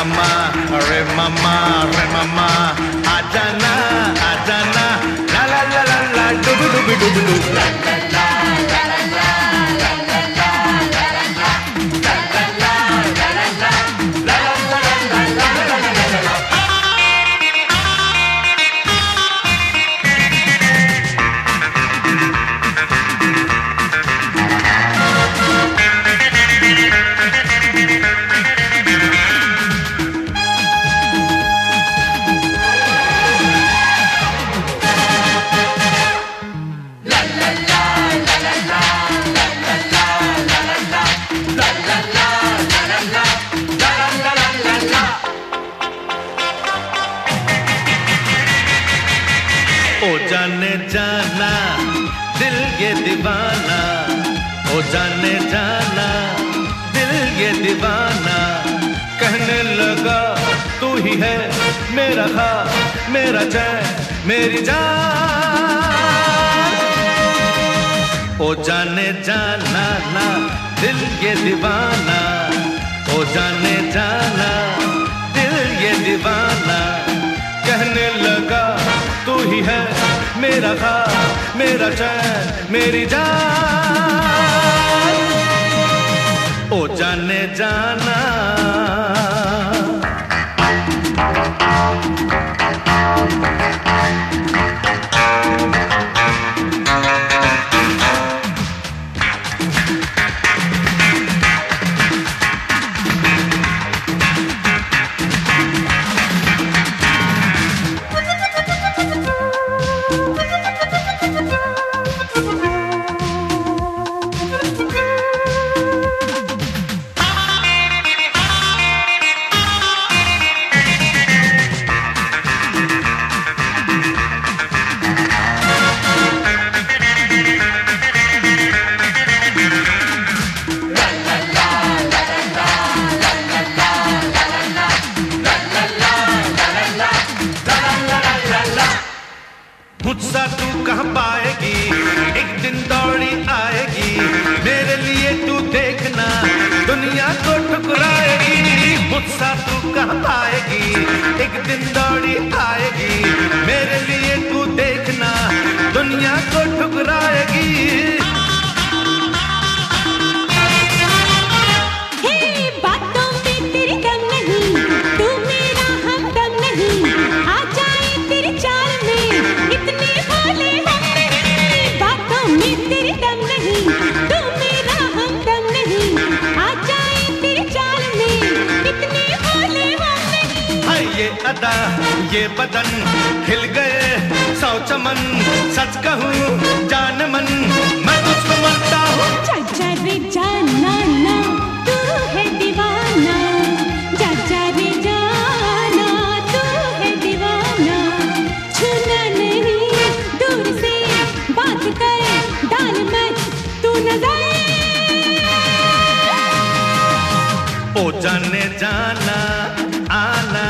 मामा रे मामा आ जाना ला ला ला ला ला डुबु डुबु डुबु डुबु ला ला ला ला ला ला ला ला ला ला ओ जाने जाना दिल ये दीवाना, ओ जाने जाना दिल ये दीवाना, कहने लगा तू ही है मेरा ख्वाब मेरा चैन मेरी जान। ओ जाने जाना ना दिल ये दीवाना, ओ जाने जाना दिल ये दीवाना, कहने लगा तू ही है मेरा ख्वाब मेरा चैन मेरी जान। ओ जाने जाना मुझसा तू कहाँ पाएगी, एक दिन दौड़ी आएगी, मेरे लिए तू देखना दुनिया को ठुकराएगी। मुझसा तू कहाँ पाएगी, एक दिन दौड़ी आएगी, मेरे लिए तू देखना दुनिया को ठुकराएगी। ये बदन खिल गए सौ चमन, सच कहूँ जान मन मैं तुझको मरता हूँ। जा रे जाना ना तू है दीवाना, जा रे जाना तू है दीवाना, छूना नहीं दूर से बात कर डाल मत तू नजर। ओ जाने जाना आना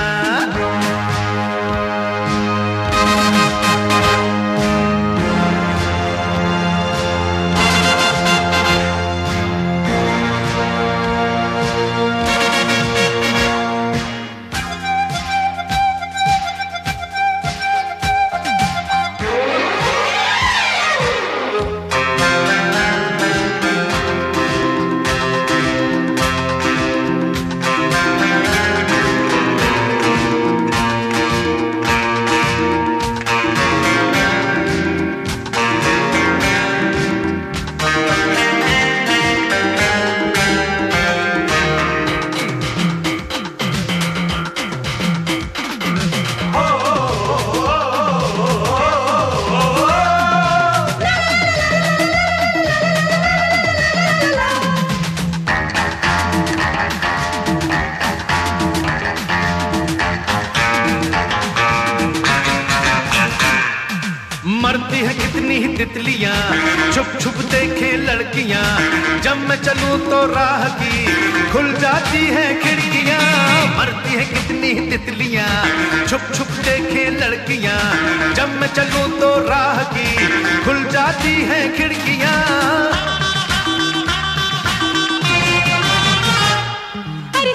मरती है कितनी ही तितलियां, छुप छुप देखे लड़कियां, जब मैं चलूं तो राह की खुल जाती है खिड़कियां। मरती है कितनी ही तितलियां, छुप छुप देखे लड़कियां, जब मैं चलूं तो राह की खुल जाती है खिड़कियां। अरे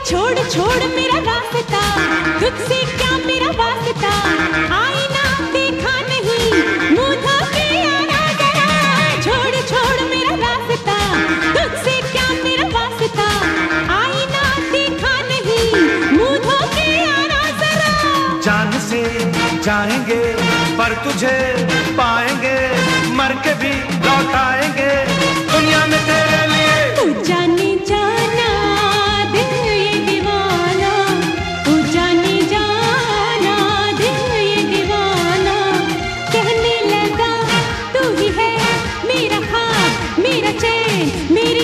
छोड़ छोड़ मेरा रास्ता, तुझसे क्या मेरा वास्ता, आईना देखा नहीं, मुँह धो के आना जरा। छोड़ छोड़ मेरा रास्ता, तुझसे क्या मेरा वास्ता, आईना देखा नहीं, मुँह धो के आना जरा। जान से जाएंगे पर तुझे पाएंगे, मर के भी लौट आएंगे दुनिया में तेरे लिए। तू जाने जाना दिल ये दीवाना, तू जाने जाना दिल ये दीवाना, कहने लगा तू ही है मेरा ख्वाब, मेरा चैन, मेरी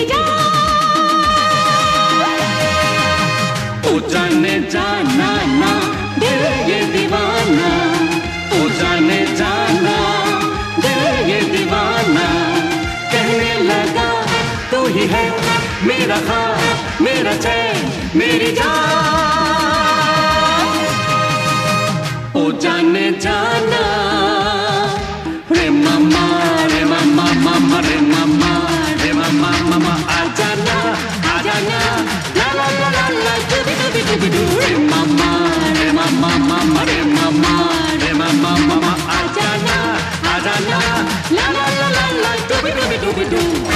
जान। तू जाने जाना ना दिल ये दीवाना, तू जाने जाना दिल ये दीवाना, कहने लगा तू ही है मेरा ख्वाब, मेरा चैन, मेरी जान। ओ जाने जाना रे मामा रे मामा मामा रे मामा रे मामा मामा, आ जाना ला ला ला ला ला डूबी डूबी डूबी डू रे मामा मामा रे मामा मामा, आ जाना ला ला ला ला ला डूबी डूबी डूबी डू।